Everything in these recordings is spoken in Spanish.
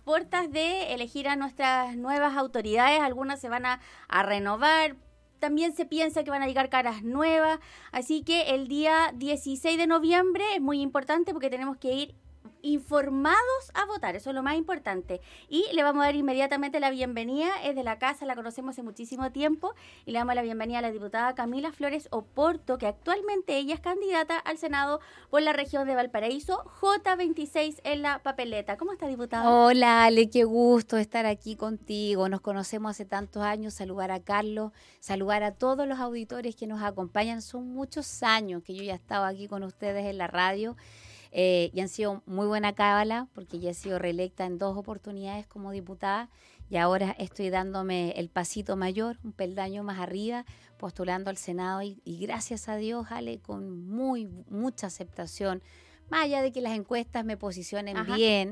puertas de elegir a nuestras nuevas autoridades. Algunas se van a renovar. También se piensa que van a llegar caras nuevas. Así que el día 16 de noviembre es muy importante porque tenemos que ir informados a votar, eso es lo más importante. Y le vamos a dar inmediatamente la bienvenida, es de la casa, la conocemos hace muchísimo tiempo, y le damos la bienvenida a la diputada Camila Flores Oporto, que actualmente ella es candidata al Senado por la región de Valparaíso, J26 en la papeleta. ¿Cómo está, diputada? Hola, Ale, qué gusto estar aquí contigo. Nos conocemos hace tantos años. Saludar a Carlos, saludar a todos los auditores que nos acompañan. Son muchos años que yo ya he estado aquí con ustedes en la radio. Y han sido muy buena cábala porque ya he sido reelecta en 2 oportunidades como diputada y ahora estoy dándome el pasito mayor, un peldaño más arriba, postulando al Senado y gracias a Dios, Ale, con mucha aceptación, más allá de que las encuestas me posicionen bien,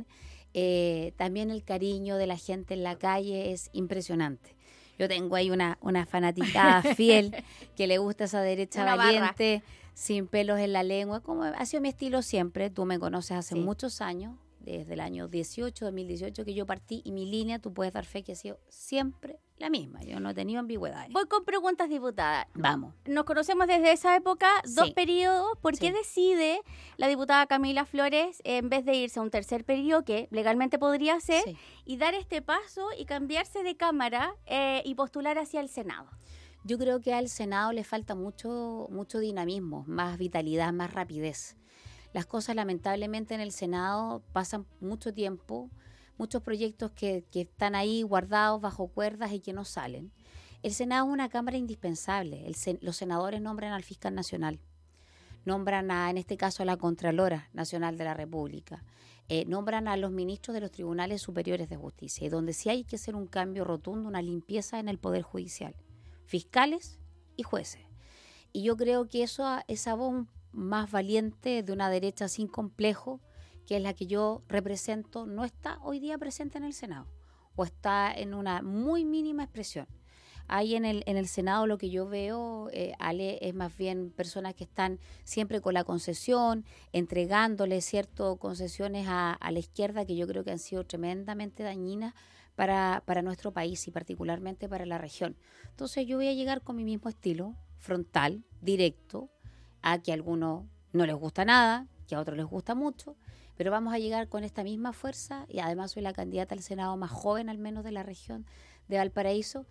también el cariño de la gente en la calle es impresionante. Yo tengo ahí una fanaticada fiel que le gusta esa derecha una valiente, sin pelos en la lengua, como ha sido mi estilo siempre. Tú me conoces hace muchos años, desde el año 2018 que yo partí, y mi línea, tú puedes dar fe que ha sido siempre la misma. Yo no he tenido ambigüedades. Voy con preguntas, diputada. Vamos. Nos conocemos desde esa época, 2 periodos. ¿Por qué decide la diputada Camila Flores, en vez de irse a un tercer periodo, que legalmente podría hacer, y dar este paso y cambiarse de cámara y postular hacia el Senado? Yo creo que al Senado le falta mucho dinamismo, más vitalidad, más rapidez. Las cosas lamentablemente en el Senado pasan mucho tiempo, muchos proyectos que están ahí guardados bajo cuerdas y que no salen. El Senado es una cámara indispensable. Los senadores nombran al fiscal nacional, nombran en este caso a la Contralora Nacional de la República, nombran a los ministros de los tribunales superiores de justicia, y donde sí hay que hacer un cambio rotundo, una limpieza en el Poder Judicial, fiscales y jueces. Y yo creo que esa voz más valiente de una derecha sin complejo, que es la que yo represento, no está hoy día presente en el Senado, o está en una muy mínima expresión. Ahí en el Senado lo que yo veo, Ale, es más bien personas que están siempre con la concesión, entregándole ciertas concesiones a la izquierda, que yo creo que han sido tremendamente dañinas para nuestro país y particularmente para la región. Entonces yo voy a llegar con mi mismo estilo, frontal, directo, a que a algunos no les gusta nada, que a otros les gusta mucho, pero vamos a llegar con esta misma fuerza, y además soy la candidata al Senado más joven al menos de la región de Valparaíso,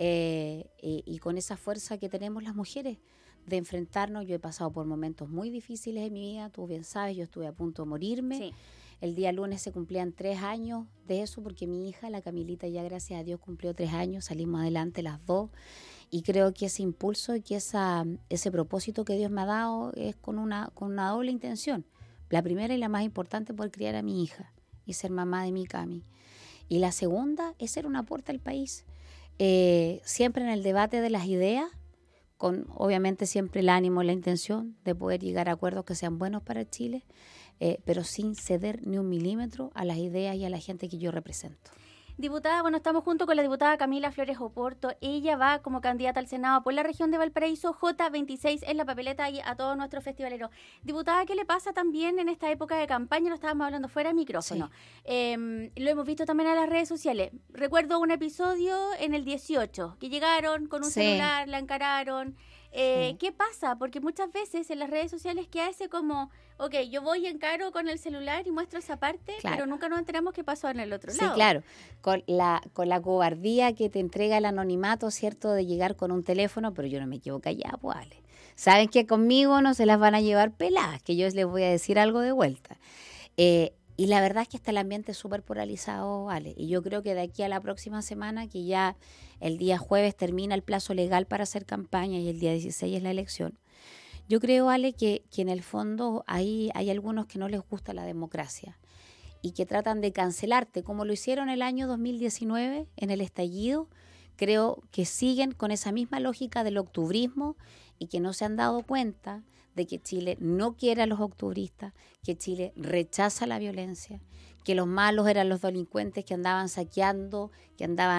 y con esa fuerza que tenemos las mujeres de enfrentarnos. Yo he pasado por momentos muy difíciles en mi vida, tú bien sabes, yo estuve a punto de morirme. Sí. El día lunes se cumplían 3 años de eso, porque mi hija, la Camilita, ya gracias a Dios cumplió 3 años, salimos adelante las 2, y creo que ese impulso y que ese propósito que Dios me ha dado es con una doble intención. La primera y la más importante, por criar a mi hija y ser mamá de mi Cami. Y la segunda es ser un aporte al país, siempre en el debate de las ideas, con obviamente siempre el ánimo, la intención de poder llegar a acuerdos que sean buenos para Chile, pero sin ceder ni un milímetro a las ideas y a la gente que yo represento. Diputada, bueno, estamos junto con la diputada Camila Flores Oporto. Ella va como candidata al Senado por la región de Valparaíso, J26 en la papeleta, y a todos nuestros festivaleros. Diputada, ¿qué le pasa también en esta época de campaña? Lo estábamos hablando fuera de micrófono. Sí. Lo hemos visto también en las redes sociales. Recuerdo un episodio en el 18, que llegaron con un celular, la encararon. ¿Qué pasa? Porque muchas veces en las redes sociales queda ese como, ok, yo voy y encaro con el celular y muestro esa parte, pero nunca nos enteramos qué pasó en el otro lado. Sí, claro, con la cobardía que te entrega el anonimato, ¿cierto?, de llegar con un teléfono, pero yo no me quedo callada, pues, Ale. Saben que conmigo no se las van a llevar peladas, que yo les voy a decir algo de vuelta. Y la verdad es que está el ambiente súper polarizado, Ale. Y yo creo que de aquí a la próxima semana, que ya el día jueves termina el plazo legal para hacer campaña y el día 16 es la elección, yo creo, Ale, que en el fondo hay algunos que no les gusta la democracia y que tratan de cancelarte, como lo hicieron el año 2019 en el estallido. Creo que siguen con esa misma lógica del octubrismo y que no se han dado cuenta de que Chile no quiere a los octubristas, que Chile rechaza la violencia, que los malos eran los delincuentes que andaban saqueando, que andaban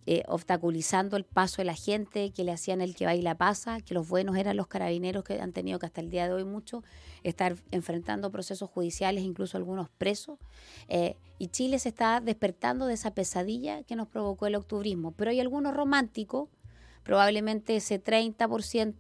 obstaculizando el paso de la gente, que le hacían el que va y la pasa, que los buenos eran los carabineros que han tenido que hasta el día de hoy mucho estar enfrentando procesos judiciales, incluso algunos presos. Y Chile se está despertando de esa pesadilla que nos provocó el octubrismo. Pero hay algunos románticos, probablemente ese 30%,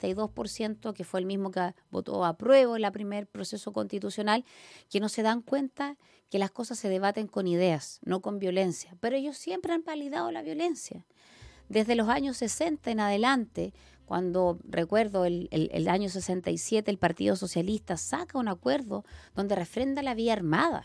32%, que fue el mismo que votó apruebo en el primer proceso constitucional, que no se dan cuenta que las cosas se debaten con ideas, no con violencia. Pero ellos siempre han validado la violencia. Desde los años 60 en adelante, cuando recuerdo el año 67, el Partido Socialista saca un acuerdo donde refrenda la vía armada.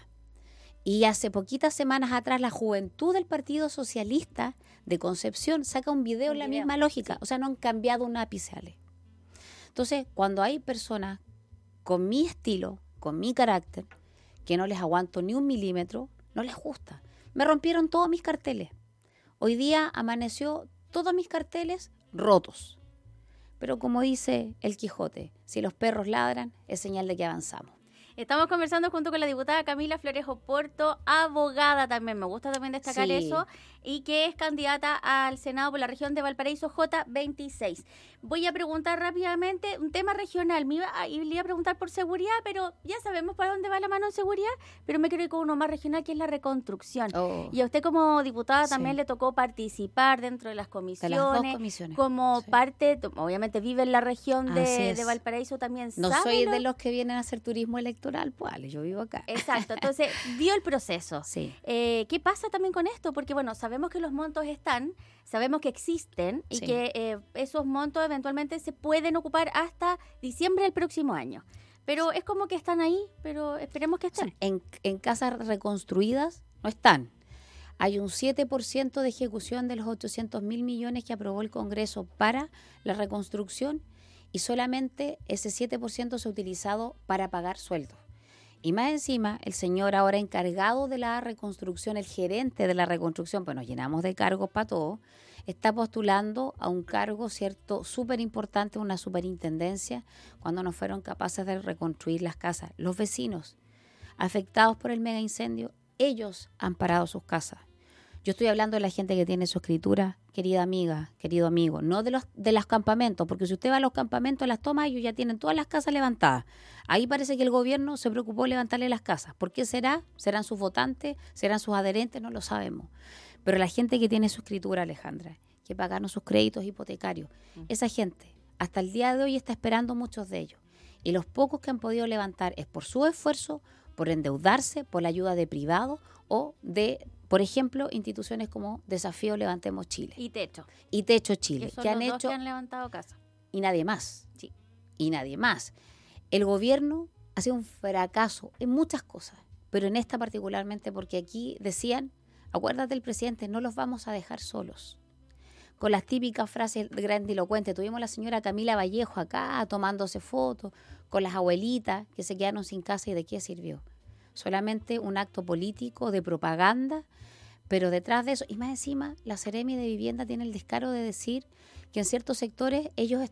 Y hace poquitas semanas atrás la juventud del Partido Socialista de Concepción saca un video en la misma lógica. O sea, no han cambiado un ápice, Ale. Entonces, cuando hay personas con mi estilo, con mi carácter, que no les aguanto ni un milímetro, no les gusta. Me rompieron todos mis carteles. Hoy día amaneció todos mis carteles rotos. Pero como dice el Quijote, si los perros ladran, es señal de que avanzamos. Estamos conversando junto con la diputada Camila Flores Oporto, abogada también, me gusta también destacar eso, y que es candidata al Senado por la región de Valparaíso J26. Voy a preguntar rápidamente un tema regional. Le iba a preguntar por seguridad, pero ya sabemos para dónde va la mano en seguridad, pero me quiero ir con uno más regional, que es la reconstrucción. Y a usted como diputada también le tocó participar dentro de las comisiones. De las dos comisiones. Como parte, obviamente vive en la región de Valparaíso también. No soy de los que vienen a hacer turismo electoral, pues yo vivo acá. Exacto, entonces vio el proceso. Sí. ¿Qué pasa también con esto? Porque bueno, sabemos que los montos están, sabemos que existen y que esos montos eventualmente se pueden ocupar hasta diciembre del próximo año. Pero es como que están ahí, pero esperemos que estén. O sea, en casas reconstruidas no están. Hay un 7% de ejecución de los 800.000 millones que aprobó el Congreso para la reconstrucción y solamente ese 7% se ha utilizado para pagar sueldos. Y más encima, el señor ahora encargado de la reconstrucción, el gerente de la reconstrucción, pues nos llenamos de cargos para todo, está postulando a un cargo, cierto, súper importante, una superintendencia, cuando no fueron capaces de reconstruir las casas. Los vecinos afectados por el mega incendio, ellos han parado sus casas. Yo estoy hablando de la gente que tiene su escritura, querida amiga, querido amigo, no de los campamentos, porque si usted va a los campamentos, las tomas, ellos ya tienen todas las casas levantadas. Ahí parece que el gobierno se preocupó de levantarle las casas. ¿Por qué será? ¿Serán sus votantes? ¿Serán sus adherentes? No lo sabemos. Pero la gente que tiene su escritura, Alejandra, que pagaron sus créditos hipotecarios, esa gente hasta el día de hoy está esperando muchos de ellos. Y los pocos que han podido levantar es por su esfuerzo, por endeudarse, por la ayuda de privados o de, por ejemplo, instituciones como Desafío Levantemos Chile. Y Techo. Y Techo Chile. Que son que han los dos hecho que han levantado casa. Y nadie más. Sí. Y nadie más. El gobierno ha sido un fracaso en muchas cosas, pero en esta particularmente porque aquí decían, acuérdate el presidente, no los vamos a dejar solos. Con las típicas frases grandilocuentes. Tuvimos a la señora Camila Vallejo acá tomándose fotos con las abuelitas que se quedaron sin casa y de qué sirvió. Solamente un acto político de propaganda, pero detrás de eso, y más encima, la Seremi de Vivienda tiene el descaro de decir que en ciertos sectores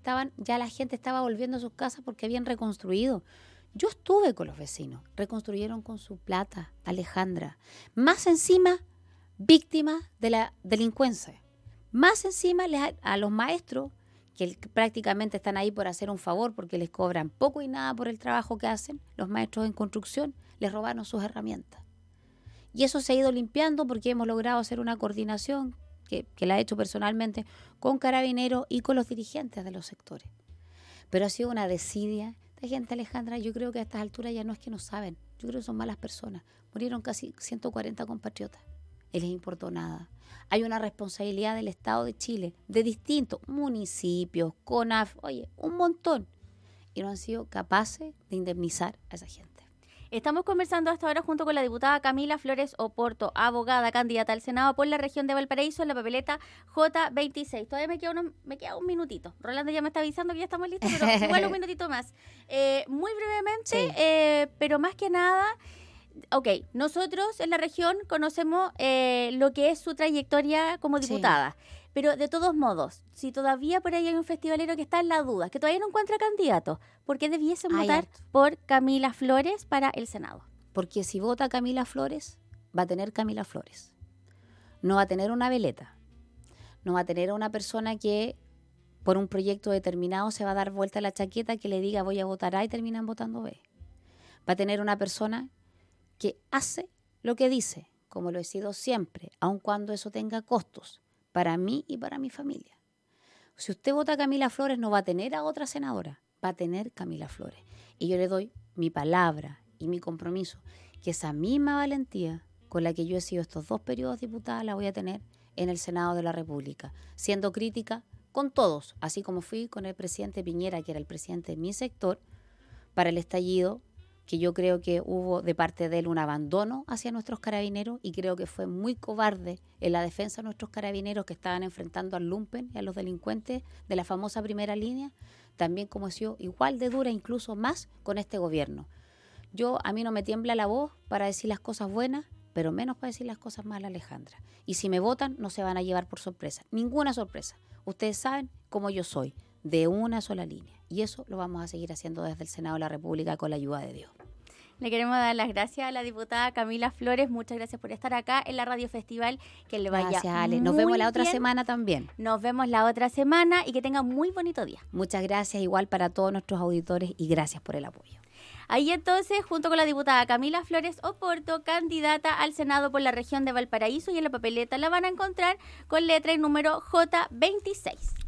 ya la gente estaba volviendo a sus casas porque habían reconstruido. Yo estuve con los vecinos, reconstruyeron con su plata, Alejandra. Más encima, víctimas de la delincuencia. Más encima a los maestros, que prácticamente están ahí por hacer un favor porque les cobran poco y nada por el trabajo que hacen, los maestros en construcción, les robaron sus herramientas. Y eso se ha ido limpiando porque hemos logrado hacer una coordinación que la he hecho personalmente con Carabineros y con los dirigentes de los sectores. Pero ha sido una desidia de gente, Alejandra. Yo creo que a estas alturas ya no es que no saben, yo creo que son malas personas. Murieron casi 140 compatriotas y les importó nada. Hay una responsabilidad del Estado de Chile, de distintos municipios, CONAF, un montón. Y no han sido capaces de indemnizar a esa gente. Estamos conversando hasta ahora junto con la diputada Camila Flores Oporto, abogada, candidata al Senado por la región de Valparaíso en la papeleta J26. Todavía me queda un minutito. Rolando ya me está avisando que ya estamos listos, pero igual un minutito más. Muy brevemente, pero más que nada, nosotros en la región conocemos lo que es su trayectoria como diputada. Sí. Pero de todos modos, si todavía por ahí hay un festivalero que está en la duda, que todavía no encuentra candidato, ¿por qué debiesen votar por Camila Flores para el Senado? Porque si vota Camila Flores, va a tener Camila Flores. No va a tener una veleta, no va a tener a una persona que por un proyecto determinado se va a dar vuelta a la chaqueta que le diga voy a votar A y terminan votando B. Va a tener una persona que hace lo que dice, como lo he sido siempre, aun cuando eso tenga costos para mí y para mi familia. Si usted vota a Camila Flores, no va a tener a otra senadora, va a tener Camila Flores. Y yo le doy mi palabra y mi compromiso, que esa misma valentía con la que yo he sido estos 2 periodos diputada la voy a tener en el Senado de la República, siendo crítica con todos, así como fui con el presidente Piñera, que era el presidente de mi sector, para el estallido, que yo creo que hubo de parte de él un abandono hacia nuestros carabineros y creo que fue muy cobarde en la defensa de nuestros carabineros que estaban enfrentando al lumpen y a los delincuentes de la famosa primera línea, también como ha sido igual de dura, incluso más con este gobierno. A mí no me tiembla la voz para decir las cosas buenas, pero menos para decir las cosas malas, Alejandra. Y si me votan, no se van a llevar por sorpresa, ninguna sorpresa. Ustedes saben cómo yo soy, de una sola línea. Y eso lo vamos a seguir haciendo desde el Senado de la República con la ayuda de Dios. Le queremos dar las gracias a la diputada Camila Flores. Muchas gracias por estar acá en la Radio Festival. Que le vaya gracias, Ale. Nos vemos la otra semana también. Nos vemos la otra semana y que tenga un muy bonito día. Muchas gracias, igual para todos nuestros auditores y gracias por el apoyo. Ahí entonces, junto con la diputada Camila Flores Oporto, candidata al Senado por la región de Valparaíso, y en la papeleta la van a encontrar con letra y número J26.